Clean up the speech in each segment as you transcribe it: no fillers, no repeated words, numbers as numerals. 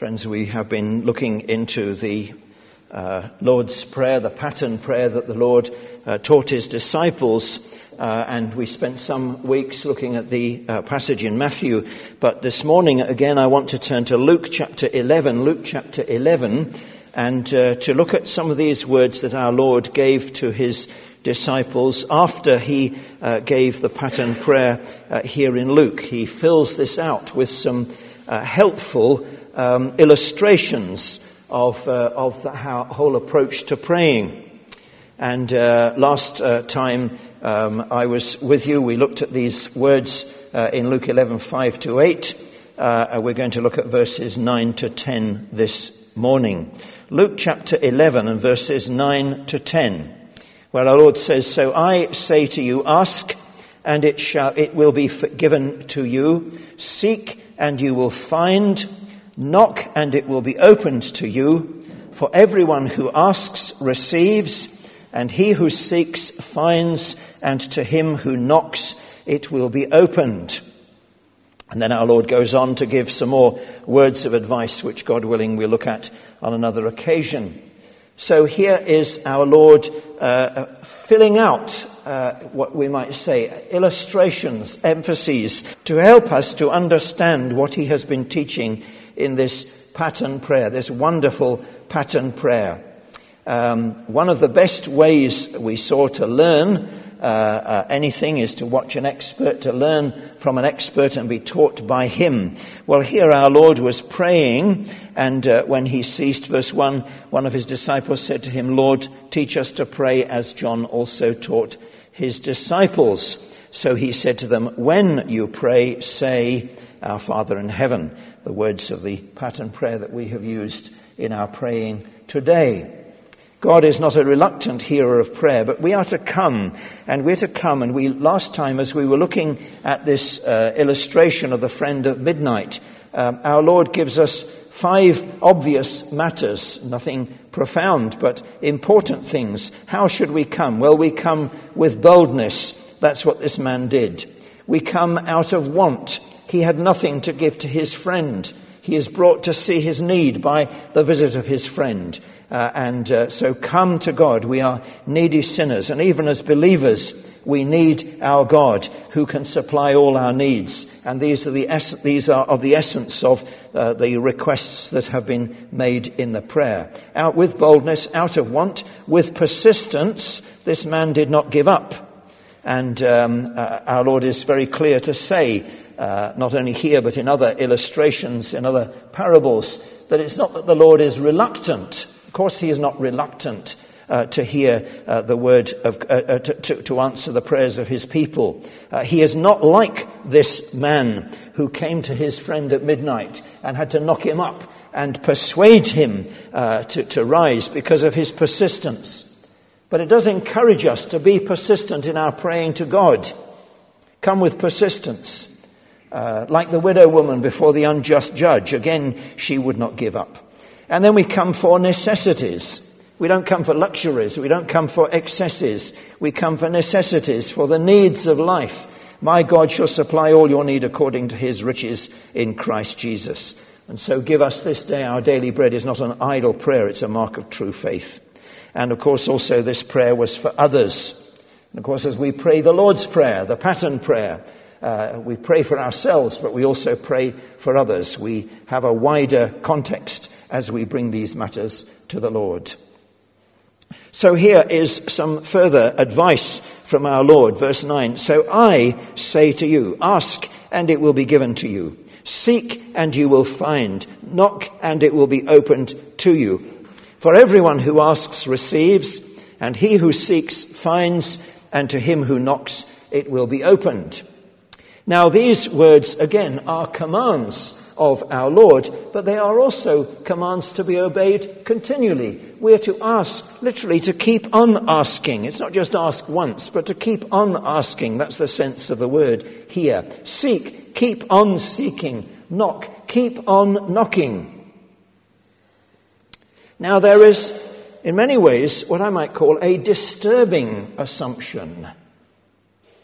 Friends, we have been looking into the Lord's Prayer, the pattern prayer that the Lord taught his disciples, and we spent some weeks looking at the passage in Matthew. But this morning, again, I want to turn to Luke chapter 11, and to look at some of these words that our Lord gave to his disciples after he gave the pattern prayer here in Luke. He fills this out with some helpful illustrations of the whole approach to praying. And last time I was with you, we looked at these words in Luke 11, 5 to 8. We're going to look at verses 9 to 10 this morning. Luke chapter 11 and verses 9 to 10, where our Lord says, "So I say to you, ask, and it will be given to you. Seek, and you will find. Knock, and it will be opened to you. For everyone who asks receives, and he who seeks finds, and to him who knocks it will be opened." And then our Lord goes on to give some more words of advice, which, God willing, we'll look at on another occasion. So here is our Lord filling out what we might say illustrations, emphases, to help us to understand what he has been teaching in this pattern prayer, this wonderful pattern prayer. One of the best ways we saw to learn anything is to watch an expert, to learn from an expert and be taught by him. Well, here our Lord was praying, and when he ceased, verse 1, one of his disciples said to him, "Lord, teach us to pray as John also taught his disciples." So he said to them, "When you pray, say, 'Our Father in heaven,'" the words of the pattern prayer that we have used in our praying today. God is not a reluctant hearer of prayer, but we are to come, and we're to come. And last time, as we were looking at this illustration of the friend at midnight, our Lord gives us 5 obvious matters, nothing profound, but important things. How should we come? Well, we come with boldness. That's what this man did. We come out of want. He had nothing to give to his friend. He is brought to see his need by the visit of his friend. So come to God. We are needy sinners. And even as believers, we need our God who can supply all our needs. And these are of the essence of the requests that have been made in the prayer. Out with boldness, out of want, with persistence, this man did not give up. And our Lord is very clear to say, not only here but in other illustrations, in other parables, that it's not that the Lord is reluctant. Of course he is not reluctant to hear the word of to answer the prayers of his people. He is not like this man who came to his friend at midnight and had to knock him up and persuade him to rise because of his persistence. But it does encourage us to be persistent in our praying to God. Come with persistence. Like the widow woman before the unjust judge. Again, she would not give up. And then we come for necessities. We don't come for luxuries. We don't come for excesses. We come for necessities, for the needs of life. My God shall supply all your need according to his riches in Christ Jesus. And so give us this day our daily bread is not an idle prayer. It's a mark of true faith. And of course also this prayer was for others. And of course as we pray the Lord's Prayer, the pattern prayer, we pray for ourselves, but we also pray for others. We have a wider context as we bring these matters to the Lord. So here is some further advice from our Lord. Verse 9, "So I say to you, ask, and it will be given to you. Seek, and you will find. Knock, and it will be opened to you. For everyone who asks receives, and he who seeks finds, and to him who knocks it will be opened." Now these words, again, are commands of our Lord, but they are also commands to be obeyed continually. We are to ask, literally to keep on asking. It's not just ask once, but to keep on asking. That's the sense of the word here. Seek, keep on seeking. Knock, keep on knocking. Now there is, in many ways, what I might call a disturbing assumption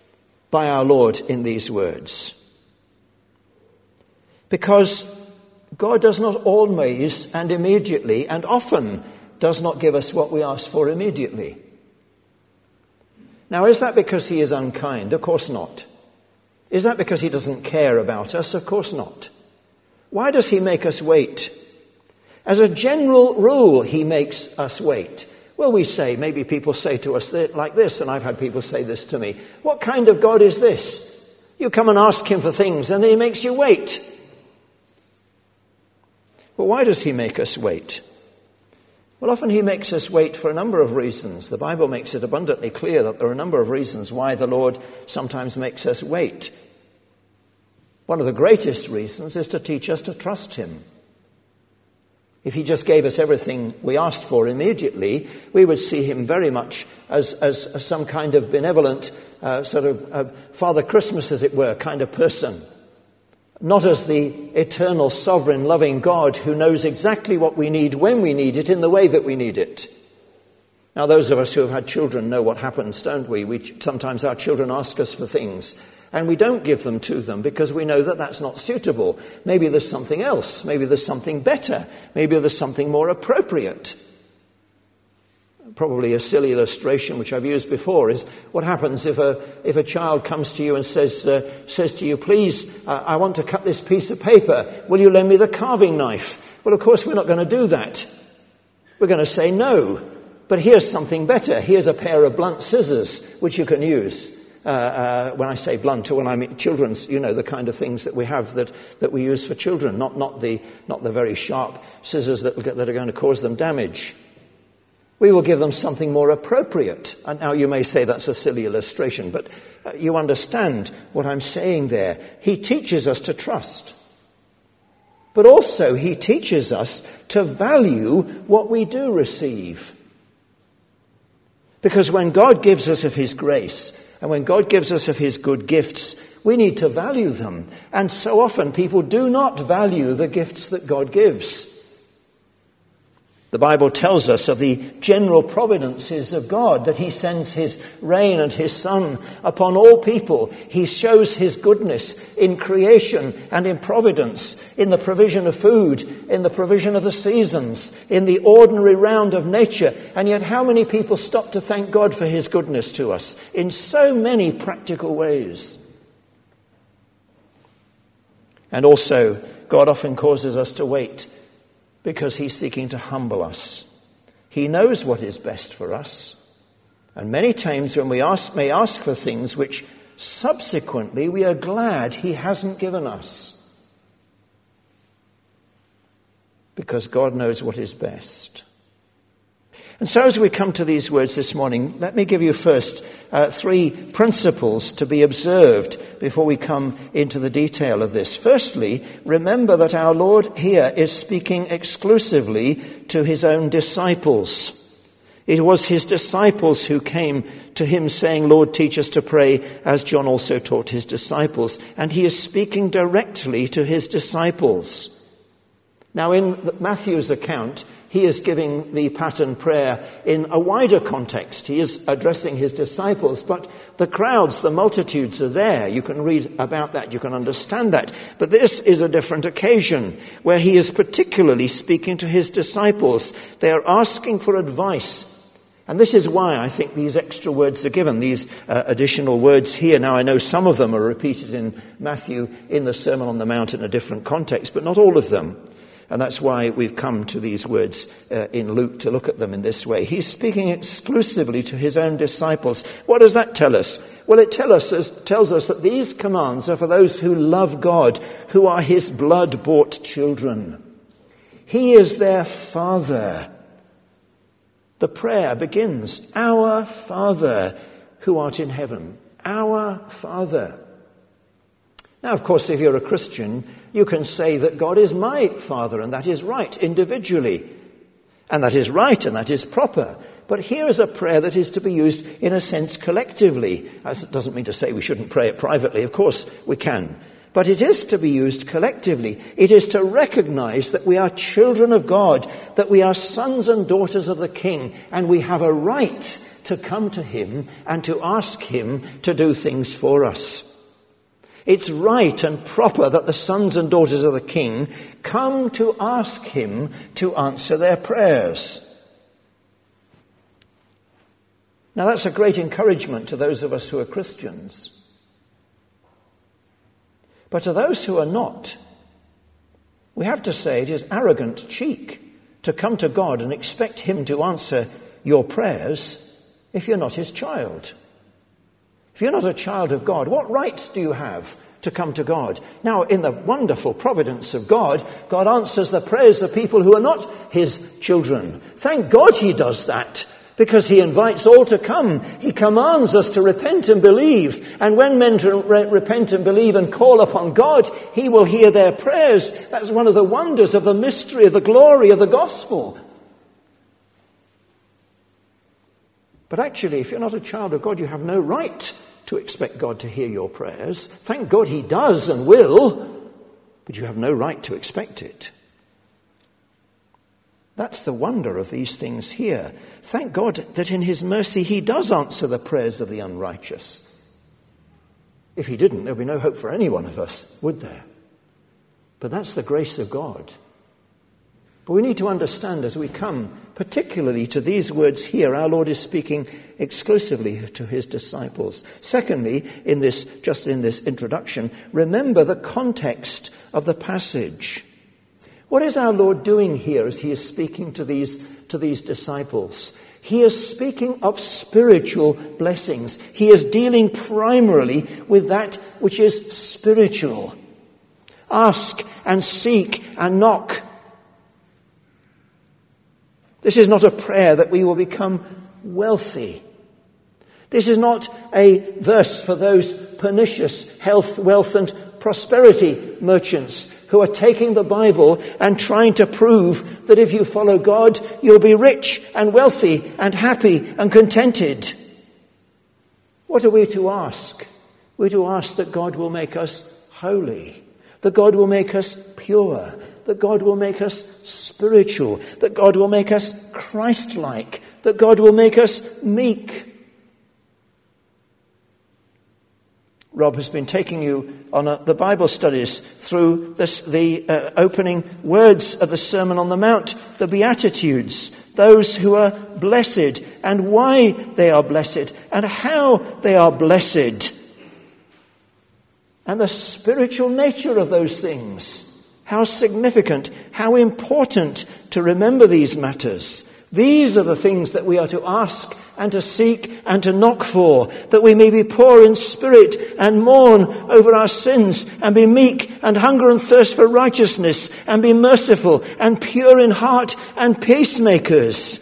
by our Lord in these words. Because God does not always and immediately and often does not give us what we ask for immediately. Now, is that because he is unkind? Of course not. Is that because he doesn't care about us? Of course not. Why does he make us wait? As a general rule, he makes us wait. Well, we say, maybe people say to us like this, and I've had people say this to me, what kind of God is this? You come and ask him for things and then he makes you wait. Well, why does he make us wait? Well, often he makes us wait for a number of reasons. The Bible makes it abundantly clear that there are a number of reasons why the Lord sometimes makes us wait. One of the greatest reasons is to teach us to trust him. If he just gave us everything we asked for immediately, we would see him very much as some kind of benevolent, Father Christmas, as it were, kind of person. Not as the eternal, sovereign, loving God who knows exactly what we need when we need it in the way that we need it. Now, those of us who have had children know what happens, don't we? Sometimes our children ask us for things, and we don't give them to them because we know that that's not suitable. Maybe there's something else. Maybe there's something better. Maybe there's something more appropriate. Probably a silly illustration, which I've used before, is what happens if a child comes to you and says to you, please, I want to cut this piece of paper. Will you lend me the carving knife? Well, of course, we're not going to do that. We're going to say no. But here's something better. Here's a pair of blunt scissors, which you can use. When I say blunt, or when I mean children's, the kind of things that we have that we use for children, not the very sharp scissors that are going to cause them damage. We will give them something more appropriate. And now you may say that's a silly illustration, but you understand what I'm saying there. He teaches us to trust. But also he teaches us to value what we do receive. Because when God gives us of his grace, and when God gives us of his good gifts, we need to value them. And so often people do not value the gifts that God gives. The Bible tells us of the general providences of God, that he sends his rain and his sun upon all people. He shows his goodness in creation and in providence, in the provision of food, in the provision of the seasons, in the ordinary round of nature. And yet how many people stop to thank God for his goodness to us in so many practical ways? And also, God often causes us to wait because he's seeking to humble us. He knows what is best for us. And many times when we may ask for things which subsequently we are glad he hasn't given us. Because God knows what is best. And so as we come to these words this morning, let me give you first 3 principles to be observed before we come into the detail of this. Firstly, remember that our Lord here is speaking exclusively to his own disciples. It was his disciples who came to him saying, Lord, teach us to pray, as John also taught his disciples. And he is speaking directly to his disciples. Now, in Matthew's account, he is giving the pattern prayer in a wider context. He is addressing his disciples, but the crowds, the multitudes are there. You can read about that, you can understand that. But this is a different occasion where he is particularly speaking to his disciples. They are asking for advice. And this is why I think these extra words are given, these additional words here. Now, I know some of them are repeated in Matthew in the Sermon on the Mount in a different context, but not all of them. And that's why we've come to these words in Luke to look at them in this way. He's speaking exclusively to his own disciples. What does that tell us? Well, it tells us that these commands are for those who love God, who are his blood-bought children. He is their Father. The prayer begins, Our Father, who art in heaven. Our Father. Now, of course, if you're a Christian, you can say that God is my Father, and that is right, individually. And that is right, and that is proper. But here is a prayer that is to be used, in a sense, collectively. That doesn't mean to say we shouldn't pray it privately. Of course we can. But it is to be used collectively. It is to recognize that we are children of God, that we are sons and daughters of the King, and we have a right to come to him and to ask him to do things for us. It's right and proper that the sons and daughters of the king come to ask him to answer their prayers. Now that's a great encouragement to those of us who are Christians. But to those who are not, we have to say it is arrogant cheek to come to God and expect him to answer your prayers if you're not his child. If you're not a child of God, what right do you have to come to God? Now, in the wonderful providence of God, God answers the prayers of people who are not his children. Thank God he does that, because he invites all to come. He commands us to repent and believe. And when men repent and believe and call upon God, he will hear their prayers. That's one of the wonders of the mystery, of the glory of the gospel. But actually, if you're not a child of God, you have no right to expect God to hear your prayers. Thank God he does and will, but you have no right to expect it. That's the wonder of these things here. Thank God that in his mercy he does answer the prayers of the unrighteous. If he didn't, there would be no hope for any one of us, would there? But that's the grace of God. But we need to understand as we come, particularly to these words here, our Lord is speaking exclusively to his disciples. Secondly, in this introduction, remember the context of the passage. What is our Lord doing here as he is speaking to these disciples? He is speaking of spiritual blessings. He is dealing primarily with that which is spiritual. Ask and seek and knock. This is not a prayer that we will become wealthy. This is not a verse for those pernicious health, wealth and prosperity merchants who are taking the Bible and trying to prove that if you follow God, you'll be rich and wealthy and happy and contented. What are we to ask? We're to ask that God will make us holy, that God will make us pure, that God will make us spiritual, that God will make us Christ-like, that God will make us meek. Rob has been taking you on the Bible studies through the opening words of the Sermon on the Mount, the Beatitudes, those who are blessed and why they are blessed and how they are blessed, and the spiritual nature of those things. How significant, how important to remember these matters. These are the things that we are to ask and to seek and to knock for, that we may be poor in spirit and mourn over our sins and be meek and hunger and thirst for righteousness and be merciful and pure in heart and peacemakers.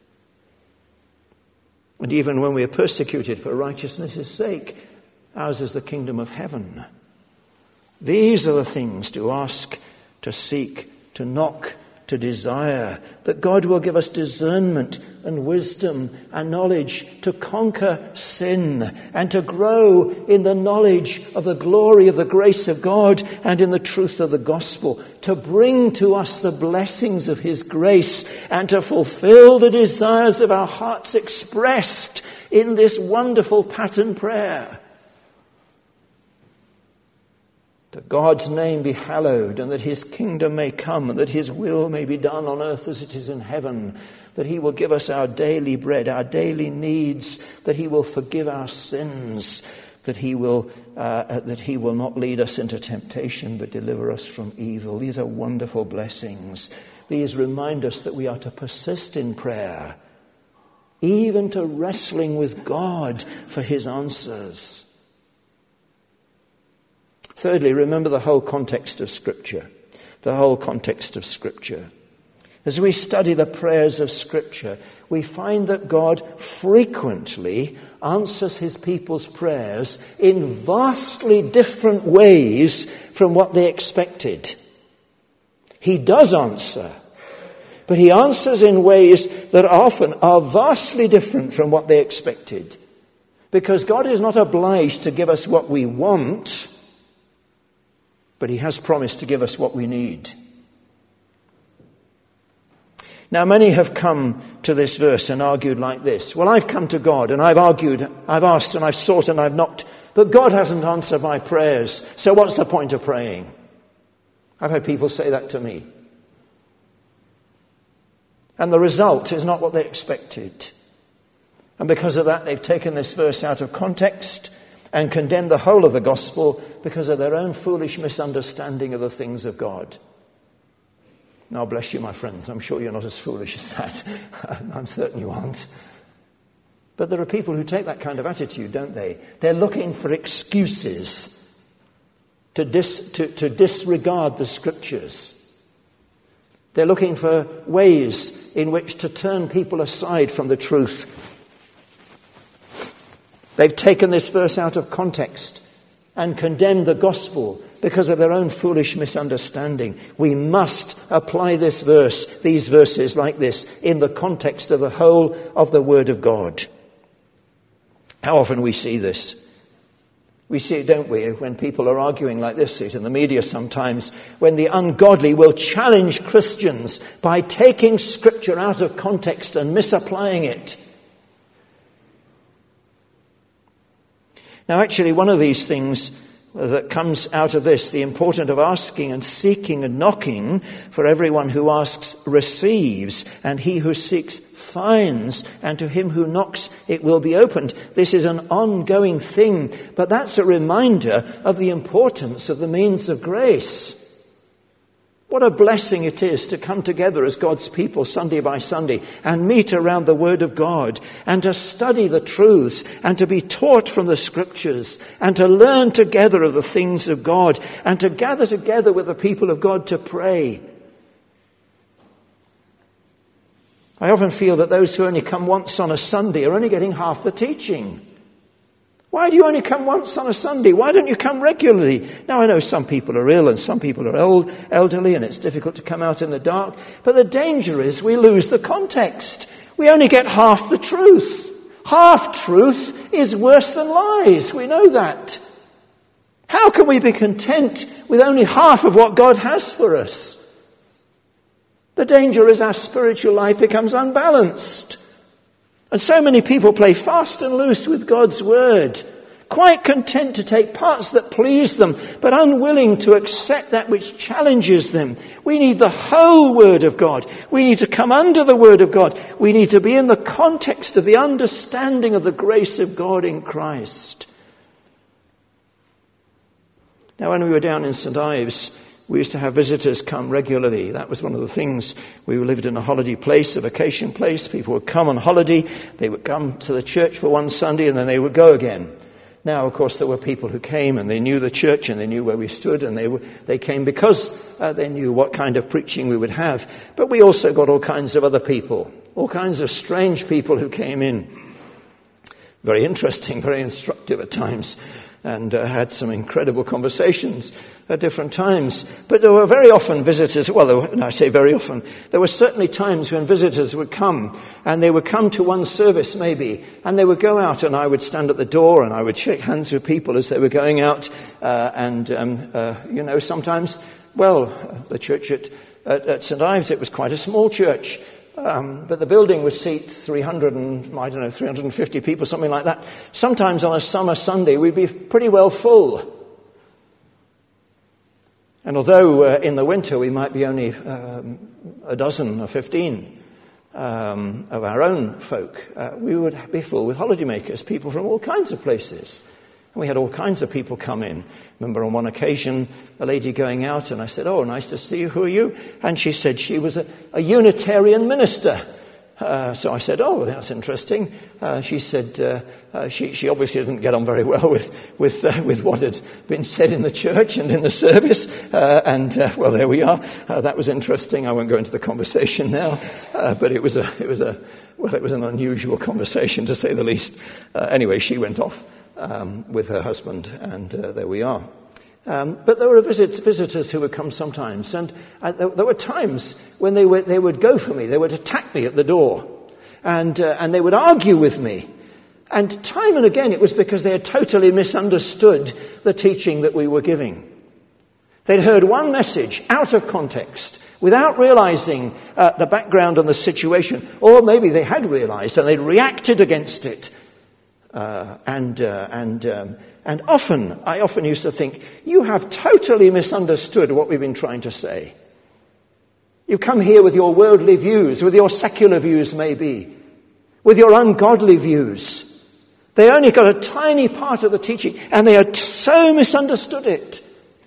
And even when we are persecuted for righteousness' sake, ours is the kingdom of heaven. These are the things to ask, to seek, to knock, to desire, that God will give us discernment and wisdom and knowledge to conquer sin and to grow in the knowledge of the glory of the grace of God and in the truth of the gospel, to bring to us the blessings of his grace and to fulfill the desires of our hearts expressed in this wonderful pattern prayer. That God's name be hallowed and that his kingdom may come and that his will may be done on earth as it is in heaven. That he will give us our daily bread, our daily needs, that he will forgive our sins, that he will not lead us into temptation but deliver us from evil. These are wonderful blessings. These remind us that we are to persist in prayer, even to wrestling with God for his answers. Thirdly, remember the whole context of Scripture. The whole context of Scripture. As we study the prayers of Scripture, we find that God frequently answers his people's prayers in vastly different ways from what they expected. He does answer, but he answers in ways that often are vastly different from what they expected. Because God is not obliged to give us what we want, but he has promised to give us what we need. Now, many have come to this verse and argued like this. Well, I've come to God and I've argued, I've asked and I've sought and I've knocked, but God hasn't answered my prayers, so what's the point of praying? I've had people say that to me. And the result is not what they expected. And because of that, they've taken this verse out of context and condemned the whole of the gospel because of their own foolish misunderstanding of the things of God. Now, bless you, my friends. I'm sure you're not as foolish as that. I'm certain you aren't. But there are people who take that kind of attitude, don't they? They're looking for excuses to disregard the Scriptures. They're looking for ways in which to turn people aside from the truth. They've taken this verse out of context and condemned the gospel because of their own foolish misunderstanding. We must apply this verse, these verses like this, in the context of the whole of the Word of God. How often we see this? We see it, don't we, when people are arguing like this, see it in the media sometimes, when the ungodly will challenge Christians by taking Scripture out of context and misapplying it. Now, actually, one of these things that comes out of this, the importance of asking and seeking and knocking, for everyone who asks receives, and he who seeks finds, and to him who knocks it will be opened. This is an ongoing thing, but that's a reminder of the importance of the means of grace. What a blessing it is to come together as God's people Sunday by Sunday and meet around the Word of God and to study the truths and to be taught from the Scriptures and to learn together of the things of God and to gather together with the people of God to pray. I often feel that those who only come once on a Sunday are only getting half the teaching. Why do you only come once on a Sunday? Why don't you come regularly? Now, I know some people are ill and some people are elderly and it's difficult to come out in the dark. But the danger is we lose the context. We only get half the truth. Half truth is worse than lies. We know that. How can we be content with only half of what God has for us? The danger is our spiritual life becomes unbalanced. And so many people play fast and loose with God's word, quite content to take parts that please them, but unwilling to accept that which challenges them. We need the whole word of God. We need to come under the word of God. We need to be in the context of the understanding of the grace of God in Christ. Now, when we were down in St. Ives, we used to have visitors come regularly. That was one of the things. We lived in a holiday place, a vacation place. People would come on holiday. They would come to the church for one Sunday and then they would go again. Now, of course, there were people who came and they knew the church and they knew where we stood and they came because they knew what kind of preaching we would have. But we also got all kinds of other people, all kinds of strange people who came in. Very interesting, very instructive at times. And had some incredible conversations at different times. But there were very often visitors, I say very often, there were certainly times when visitors would come, and they would come to one service maybe, and they would go out, and I would stand at the door, and I would shake hands with people as they were going out, sometimes, the church at St. Ives, it was quite a small church. But the building would seat 350 people, something like that. Sometimes on a summer Sunday, we'd be pretty well full. And although in the winter we might be only a dozen or 15 of our own folk, we would be full with holidaymakers, people from all kinds of places. And we had all kinds of people come in. Remember on one occasion, a lady going out, and I said, "Oh, nice to see you. Who are you?" And she said she was a Unitarian minister. So I said, "Oh, that's interesting." She said she obviously didn't get on very well with what had been said in the church and in the service. There we are. That was interesting. I won't go into the conversation now, but it was an unusual conversation to say the least. Anyway, she went off with her husband, and there we are. But there were visitors who would come sometimes, and there were times when they would go for me. They would attack me at the door, and they would argue with me. And time and again, it was because they had totally misunderstood the teaching that we were giving. They'd heard one message out of context, without realizing the background and the situation, or maybe they had realized and they'd reacted against it. And And I often used to think, you have totally misunderstood what we've been trying to say. You come here with your worldly views, with your secular views maybe, with your ungodly views. They only got a tiny part of the teaching, and they had so misunderstood it.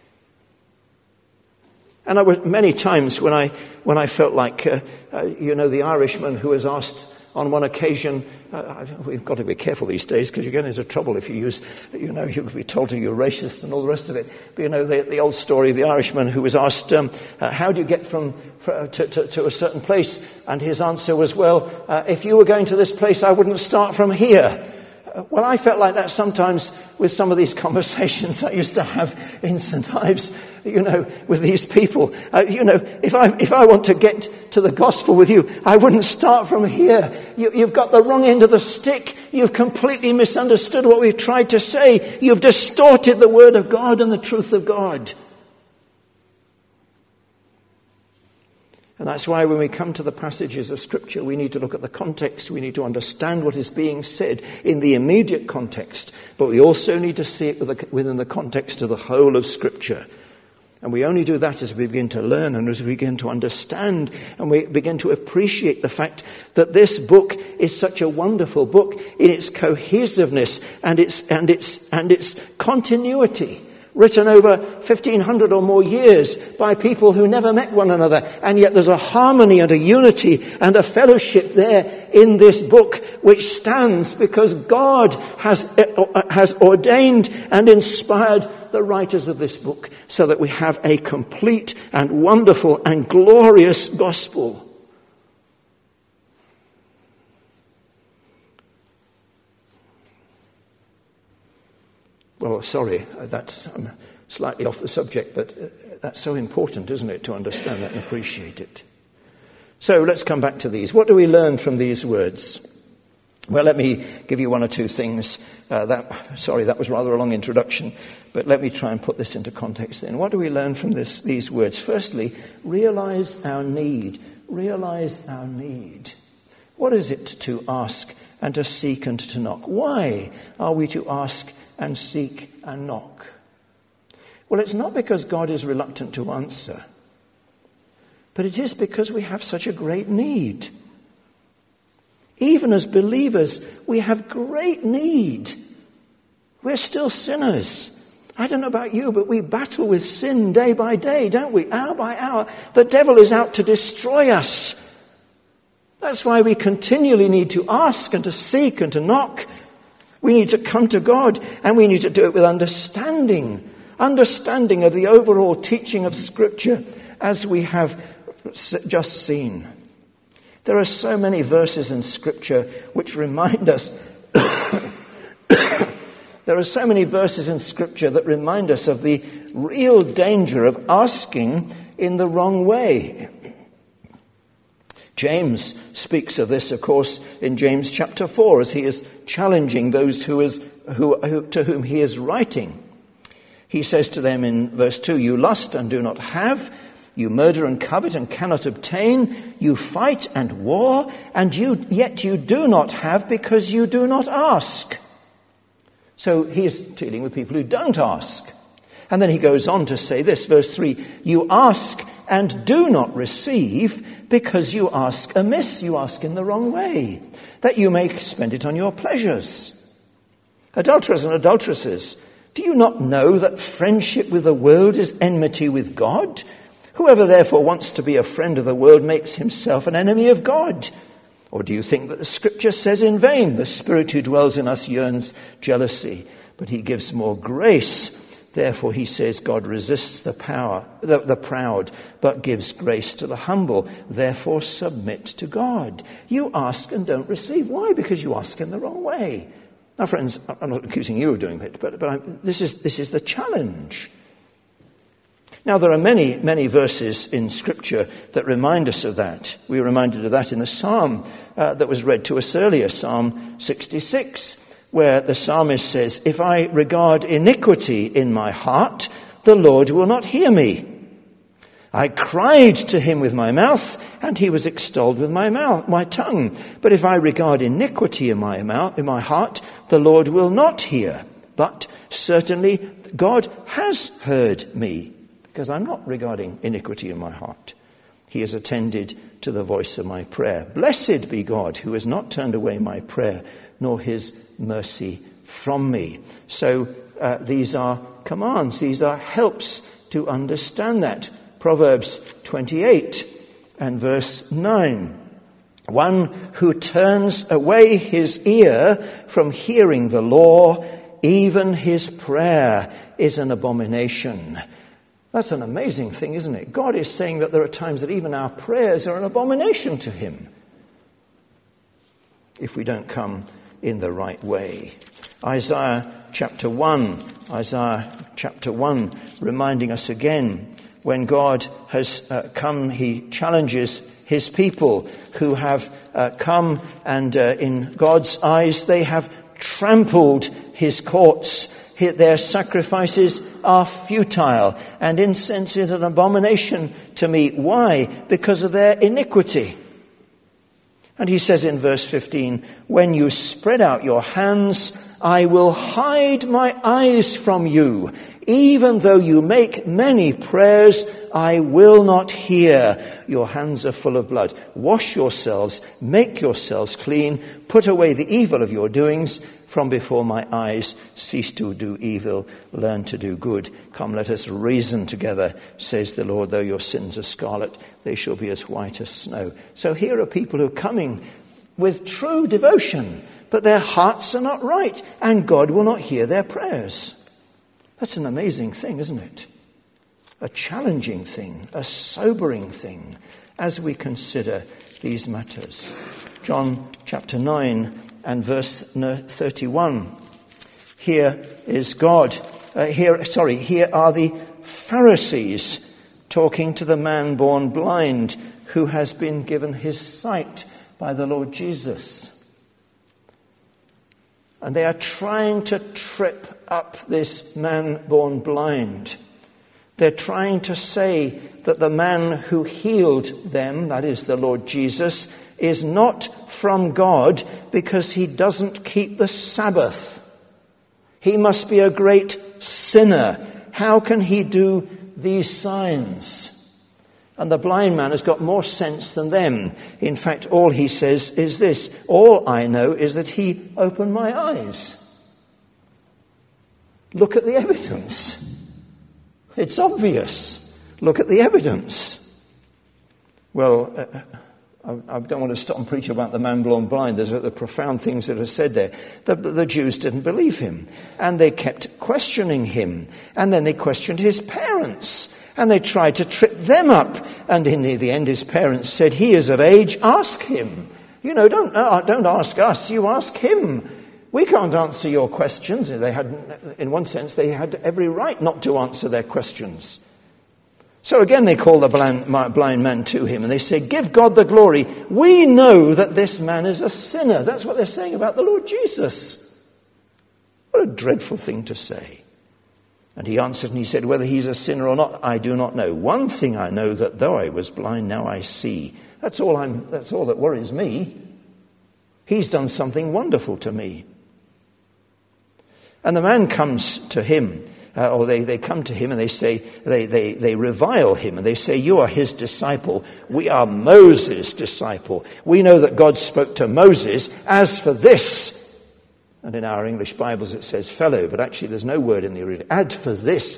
And there were many times when I felt like, the Irishman who was asked on one occasion, we've got to be careful these days because you get into trouble if you use, you could be told you're racist and all the rest of it. But the old story of the Irishman who was asked, how do you get to a certain place? And his answer was, well, if you were going to this place, I wouldn't start from here. Well, I felt like that sometimes with some of these conversations I used to have in St. Ives, with these people. If I want to get to the gospel with you, I wouldn't start from here. You've got the wrong end of the stick. You've completely misunderstood what we've tried to say. You've distorted the word of God and the truth of God. And that's why when we come to the passages of Scripture, we need to look at the context. We need to understand what is being said in the immediate context. But we also need to see it within the context of the whole of Scripture. And we only do that as we begin to learn and as we begin to understand and we begin to appreciate the fact that this book is such a wonderful book in its cohesiveness and its continuity. Written over 1,500 or more years by people who never met one another. And yet there's a harmony and a unity and a fellowship there in this book which stands because God has ordained and inspired the writers of this book so that we have a complete and wonderful and glorious gospel. Well, sorry, that's slightly off the subject, but that's so important, isn't it, to understand that and appreciate it. So let's come back to these. What do we learn from these words? Well, let me give you one or two things. That was rather a long introduction, but let me try and put this into context then. What do we learn from these words? Firstly, realize our need. Realize our need. What is it to ask and to seek and to knock? Why are we to ask and seek and knock? Well, it's not because God is reluctant to answer, but it is because we have such a great need. Even as believers, we have great need. We're still sinners. I don't know about you, but we battle with sin day by day, don't we? Hour by hour. The devil is out to destroy us. That's why we continually need to ask and to seek and to knock. We need to come to God, and we need to do it with understanding of the overall teaching of Scripture as we have just seen. There are so many verses in Scripture which remind us there are so many verses in Scripture that remind us of the real danger of asking in the wrong way. James speaks of this, of course, in James chapter 4, as he is challenging those to whom he is writing. He says to them in verse 2, "You lust and do not have, you murder and covet and cannot obtain, you fight and war, and yet you do not have because you do not ask." So he is dealing with people who don't ask. And then he goes on to say this, verse 3, "You ask and do not receive because you ask amiss," you ask in the wrong way, "that you may spend it on your pleasures." Adulterers and adulteresses, do you not know that friendship with the world is enmity with God? Whoever therefore wants to be a friend of the world makes himself an enemy of God. Or do you think that the Scripture says in vain, "The Spirit who dwells in us yearns jealousy, but he gives more grace"? Therefore, he says, God resists the proud, but gives grace to the humble. Therefore, submit to God. You ask and don't receive. Why? Because you ask in the wrong way. Now, friends, I'm not accusing you of doing it, but this is the challenge. Now, there are many, many verses in Scripture that remind us of that. We were reminded of that in the psalm that was read to us earlier, Psalm 66. Where the psalmist says, "If I regard iniquity in my heart, the Lord will not hear me. I cried to him with my mouth, and he was extolled with my tongue. But if I regard iniquity in my heart, the Lord will not hear. but certainly God has heard me, because I'm not regarding iniquity in my heart. He has attended to the voice of my prayer. Blessed be God, who has not turned away my prayer, nor his mercy from me. So these are commands. These are helps to understand that. Proverbs 28 and verse 9. One who turns away his ear from hearing the law, even his prayer is an abomination. That's an amazing thing, isn't it? God is saying that there are times that even our prayers are an abomination to him if we don't come in the right way. Isaiah chapter 1 reminding us again, when God has come, he challenges his people who have come, and in God's eyes they have trampled his courts. Their sacrifices are futile, and incense is an abomination to me. Why? Because of their iniquity. And he says in verse 15, when you spread out your hands, I will hide my eyes from you. Even though you make many prayers, I will not hear. Your hands are full of blood. Wash yourselves, make yourselves clean, put away the evil of your doings from before my eyes. Cease to do evil, learn to do good. Come, let us reason together, says the Lord. Though your sins are scarlet, they shall be as white as snow. So here are people who are coming with true devotion, but their hearts are not right, and God will not hear their prayers. That's an amazing thing, isn't it? A challenging thing, a sobering thing, as we consider these matters. John chapter 9 and verse 31. Here is God. Here are the Pharisees talking to the man born blind who has been given his sight by the Lord Jesus. And they are trying to trip up this man born blind. They're trying to say that the man who healed them, that is the Lord Jesus, is not from God because he doesn't keep the Sabbath. He must be a great sinner. How can he do these signs? And the blind man has got more sense than them. In fact, all he says is this: all I know is that he opened my eyes. Look at the evidence. It's obvious. Look at the evidence. Well, I don't want to stop and preach about the man born blind. There's the profound things that are said there. The Jews didn't believe him, and they kept questioning him. And then they questioned his parents, and they tried to trip them up. And in the end, his parents said, he is of age, ask him. You know, don't ask us, you ask him. We can't answer your questions. They had, in one sense, they had every right not to answer their questions. So again, they call the blind man to him, and they say, give God the glory. We know that this man is a sinner. That's what they're saying about the Lord Jesus. What a dreadful thing to say. And he answered and he said, whether he's a sinner or not, I do not know. One thing I know, that though I was blind, now I see. That's all that worries me. He's done something wonderful to me. And the man comes to him, or they come to him and they say, they revile him and they say, you are his disciple. We are Moses' disciple. We know that God spoke to Moses. As for this, and in our English Bibles it says fellow, but actually there's no word in the original. As for this,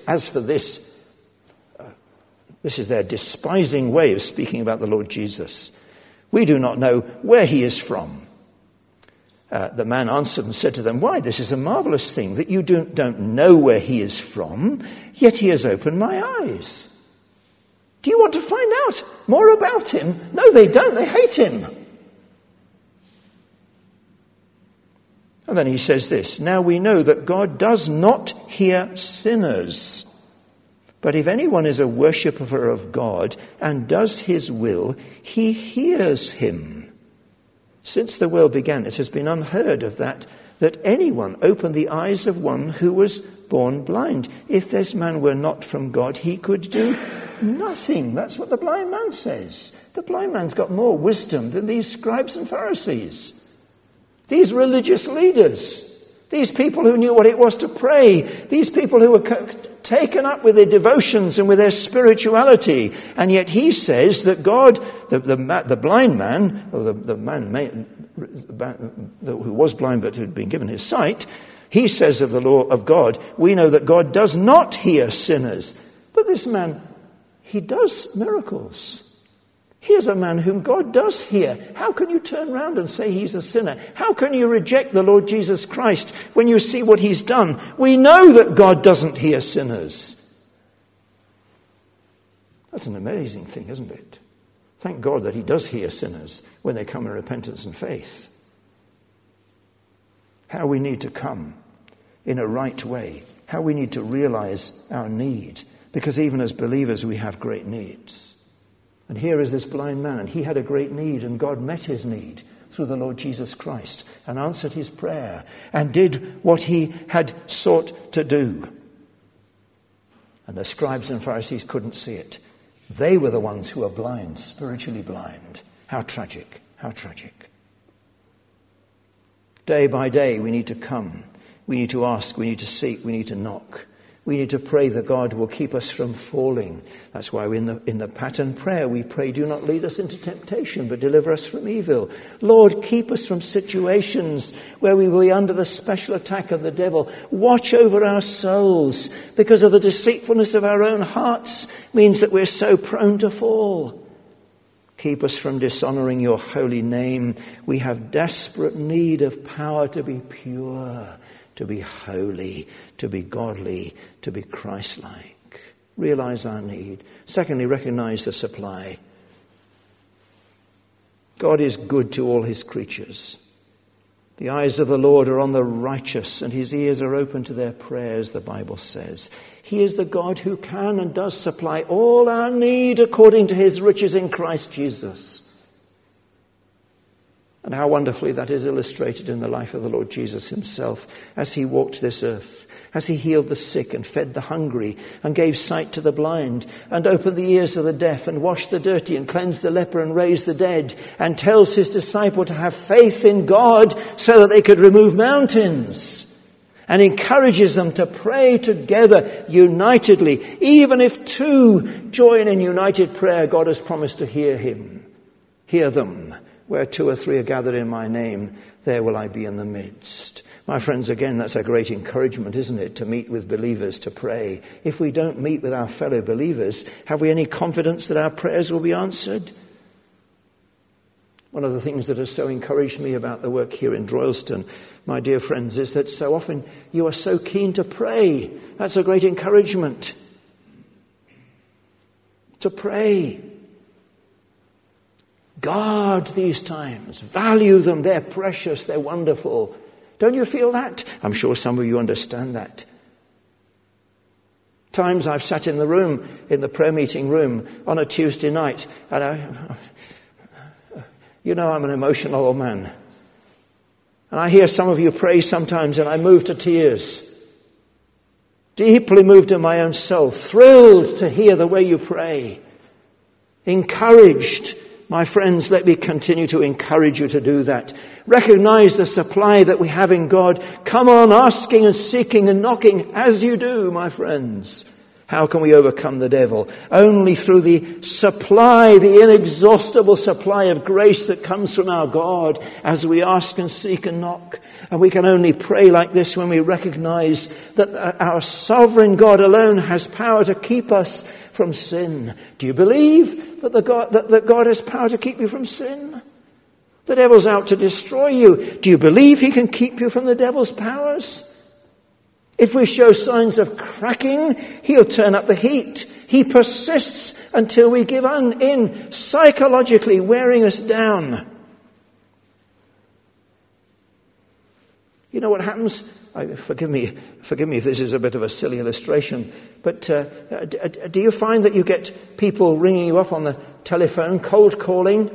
this is their despising way of speaking about the Lord Jesus. We do not know where he is from. The man answered and said to them, why, this is a marvelous thing that you don't know where he is from, yet he has opened my eyes. Do you want to find out more about him? No, they don't. They hate him. And then he says this, now we know that God does not hear sinners. But if anyone is a worshipper of God and does his will, he hears him. Since the world began, it has been unheard of that anyone opened the eyes of one who was born blind. If this man were not from God, he could do nothing. That's what the blind man says. The blind man's got more wisdom than these scribes and Pharisees. These religious leaders. These people who knew what it was to pray. These people who were taken up with their devotions and with their spirituality. And yet he says that God, the blind man, or the man who was blind but who had been given his sight, he says of the law of God, we know that God does not hear sinners. But this man, he does miracles. Here's a man whom God does hear. How can you turn around and say he's a sinner? How can you reject the Lord Jesus Christ when you see what he's done? We know that God doesn't hear sinners. That's an amazing thing, isn't it? Thank God that he does hear sinners when they come in repentance and faith. How we need to come in a right way. How we need to realize our need. Because even as believers we have great needs. And here is this blind man, and he had a great need, and God met his need through the Lord Jesus Christ and answered his prayer and did what he had sought to do. And the scribes and Pharisees couldn't see it. They were the ones who were blind, spiritually blind. How tragic, how tragic. Day by day we need to come. We need to ask, we need to seek, we need to knock. We need to pray that God will keep us from falling. That's why in the pattern prayer we pray, do not lead us into temptation, but deliver us from evil. Lord, keep us from situations where we will be under the special attack of the devil. Watch over our souls, because of the deceitfulness of our own hearts means that we're so prone to fall. Keep us from dishonoring your holy name. We have desperate need of power to be pure, to be holy, to be godly, to be Christ-like. Realize our need. Secondly, recognize the supply. God is good to all his creatures. The eyes of the Lord are on the righteous, and his ears are open to their prayers, the Bible says. He is the God who can and does supply all our need according to his riches in Christ Jesus. And how wonderfully that is illustrated in the life of the Lord Jesus himself as he walked this earth, as he healed the sick and fed the hungry and gave sight to the blind and opened the ears of the deaf and washed the dirty and cleansed the leper and raised the dead, and tells his disciple to have faith in God so that they could remove mountains, and encourages them to pray together unitedly. Even if two join in united prayer, God has promised to hear them. Where two or three are gathered in my name, there will I be in the midst. My friends, again, that's a great encouragement, isn't it, to meet with believers, to pray. If we don't meet with our fellow believers, have we any confidence that our prayers will be answered? One of the things that has so encouraged me about the work here in Droylston, my dear friends, is that so often you are so keen to pray. That's a great encouragement. To pray. Guard these times. Value them. They're precious. They're wonderful. Don't you feel that? I'm sure some of you understand that. Times I've sat in the prayer meeting room on a Tuesday night, and I'm an emotional old man. And I hear some of you pray sometimes, and I move to tears. Deeply moved in my own soul. Thrilled to hear the way you pray. Encouraged. My friends, let me continue to encourage you to do that. Recognize the supply that we have in God. Come on, asking and seeking and knocking as you do, my friends. How can we overcome the devil? Only through the supply, the inexhaustible supply of grace that comes from our God as we ask and seek and knock. And we can only pray like this when we recognize that our sovereign God alone has power to keep us from sin. Do you believe that God has power to keep you from sin? The devil's out to destroy you. Do you believe he can keep you from the devil's powers? If we show signs of cracking, he'll turn up the heat. He persists until we give in, psychologically wearing us down. You know what happens? Forgive me if this is a bit of a silly illustration, but do you find that you get people ringing you up on the telephone, cold calling?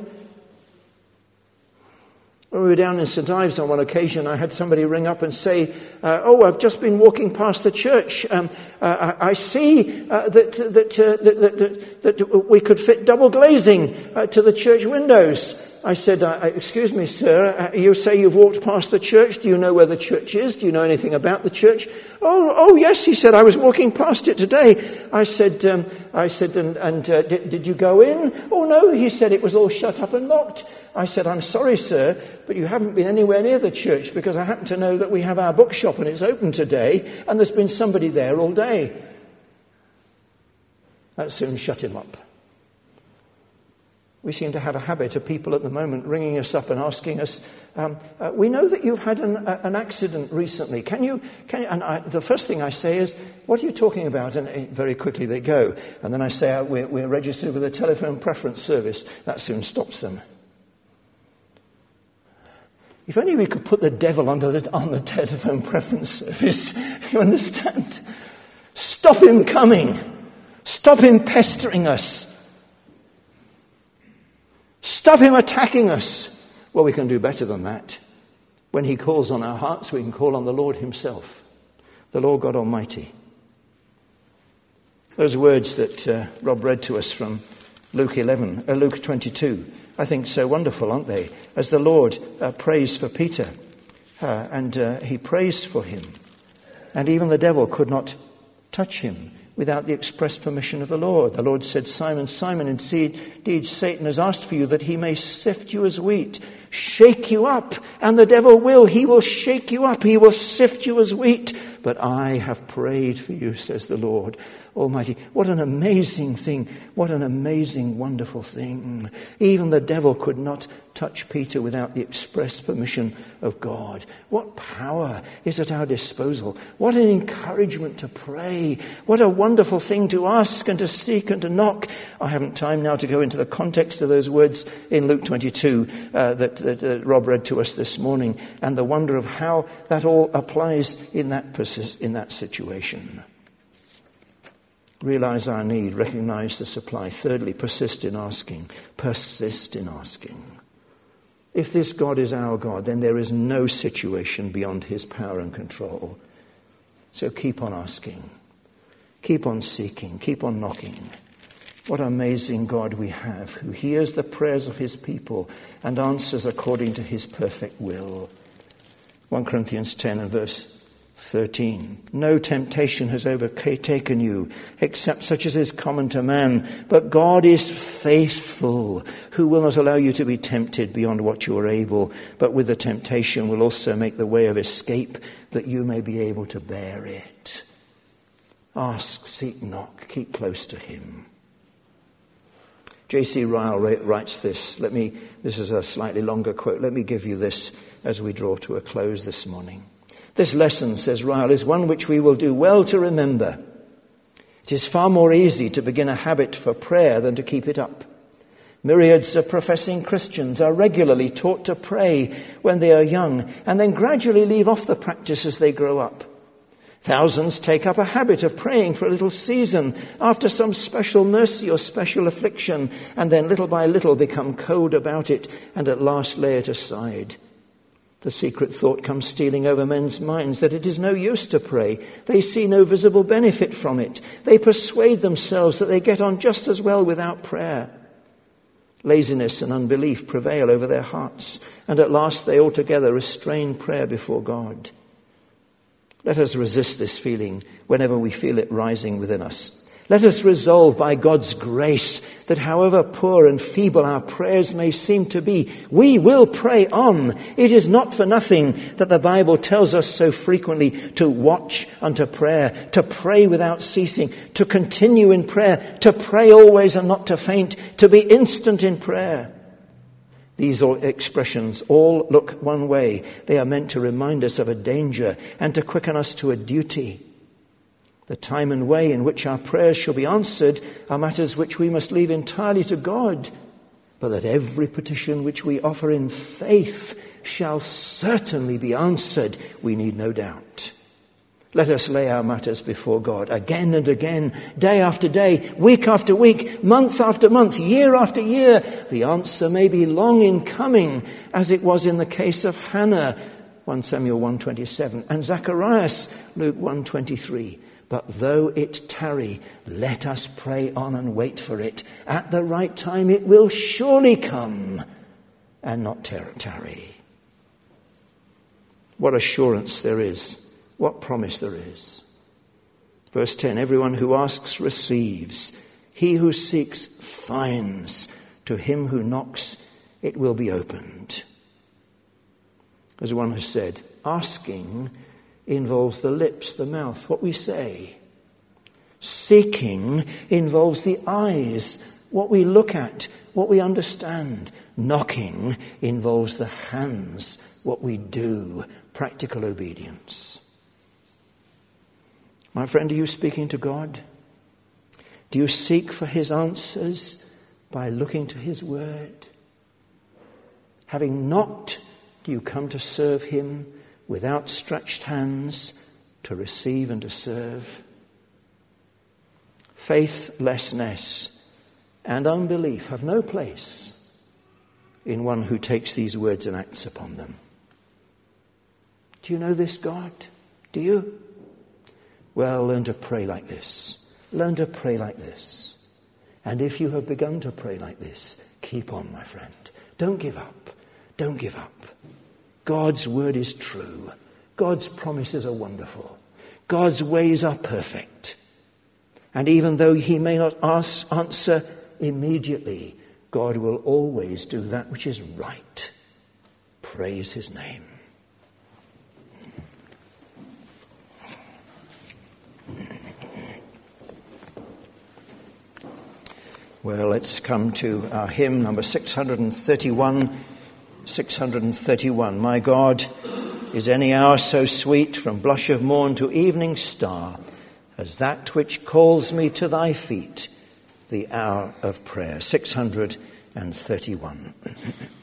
When we were down in St. Ives on one occasion, I had somebody ring up and say, I've just been walking past the church. I see that we could fit double glazing to the church windows. I said, excuse me, sir, you say you've walked past the church. Do you know where the church is? Do you know anything about the church? Oh, yes, he said, I was walking past it today. I said, did you go in? Oh, no, he said, it was all shut up and locked. I said, I'm sorry, sir, but you haven't been anywhere near the church because I happen to know that we have our bookshop and it's open today and there's been somebody there all day. That soon shut him up. We seem to have a habit of people at the moment ringing us up and asking us, we know that you've had an accident recently. The first thing I say is, what are you talking about? And very quickly they go. And then I say, we're registered with a telephone preference service. That soon stops them. If only we could put the devil on the telephone preference service, you understand? Stop him coming. Stop him pestering us. Stop him attacking us. Well, we can do better than that. When he calls on our hearts, we can call on the Lord himself, the Lord God Almighty. Those words that Rob read to us from Luke 22, I think so wonderful, aren't they? As the Lord prays for Peter, and he prays for him. And even the devil could not touch him without the express permission of the Lord. The Lord said, Simon, Simon, indeed Satan has asked for you that he may sift you as wheat, shake you up, and the devil will. He will shake you up. He will sift you as wheat. But I have prayed for you, says the Lord Almighty. What an amazing thing. What an amazing, wonderful thing. Even the devil could not touch Peter without the express permission of God. What power is at our disposal. What an encouragement to pray. What a wonderful thing to ask and to seek and to knock. I haven't time now to go into the context of those words in Luke 22 that Rob read to us this morning, and the wonder of how that all applies in that situation. Realize our need, recognize the supply. Thirdly, persist in asking. Persist in asking. If this God is our God, then there is no situation beyond his power and control. So keep on asking. Keep on seeking. Keep on knocking. What an amazing God we have, who hears the prayers of his people and answers according to his perfect will. 1 Corinthians 10 and verse 13. No temptation has overtaken you, except such as is common to man. But God is faithful, who will not allow you to be tempted beyond what you are able, but with the temptation will also make the way of escape, that you may be able to bear it. Ask, seek, knock, keep close to him. J.C. Ryle writes this. This is a slightly longer quote. Let me give you this as we draw to a close this morning. This lesson, says Ryle, is one which we will do well to remember. It is far more easy to begin a habit for prayer than to keep it up. Myriads of professing Christians are regularly taught to pray when they are young and then gradually leave off the practice as they grow up. Thousands take up a habit of praying for a little season after some special mercy or special affliction, and then little by little become cold about it and at last lay it aside. The secret thought comes stealing over men's minds that it is no use to pray. They see no visible benefit from it. They persuade themselves that they get on just as well without prayer. Laziness and unbelief prevail over their hearts, and at last they altogether restrain prayer before God. Let us resist this feeling whenever we feel it rising within us. Let us resolve by God's grace that however poor and feeble our prayers may seem to be, we will pray on. It is not for nothing that the Bible tells us so frequently to watch unto prayer, to pray without ceasing, to continue in prayer, to pray always and not to faint, to be instant in prayer. These expressions all look one way. They are meant to remind us of a danger and to quicken us to a duty. The time and way in which our prayers shall be answered are matters which we must leave entirely to God, but that every petition which we offer in faith shall certainly be answered, we need no doubt. Let us lay our matters before God again and again, day after day, week after week, month after month, year after year. The answer may be long in coming, as it was in the case of Hannah, 1 Samuel 1:27, and Zacharias, Luke 1:23. But though it tarry, let us pray on and wait for it. At the right time it will surely come. and not tarry. What assurance there is, what promise there is. Verse 10, everyone who asks receives. He who seeks finds. To him who knocks, it will be opened. As one has said, asking involves the lips, the mouth, what we say. Seeking involves the eyes, what we look at, what we understand. Knocking involves the hands, what we do, practical obedience. My friend, are you speaking to God? Do you seek for his answers by looking to his word? Having knocked, do you come to serve him with outstretched hands to receive and to serve? Faithlessness and unbelief have no place in one who takes these words and acts upon them. Do you know this God? Do you? Well, learn to pray like this. Learn to pray like this. And if you have begun to pray like this, keep on, my friend. Don't give up. Don't give up. God's word is true. God's promises are wonderful. God's ways are perfect. And even though he may not answer immediately, God will always do that which is right. Praise his name. Well, let's come to our hymn, number 631. 631. My God, is any hour so sweet from blush of morn to evening star as that which calls me to thy feet, the hour of prayer. 631.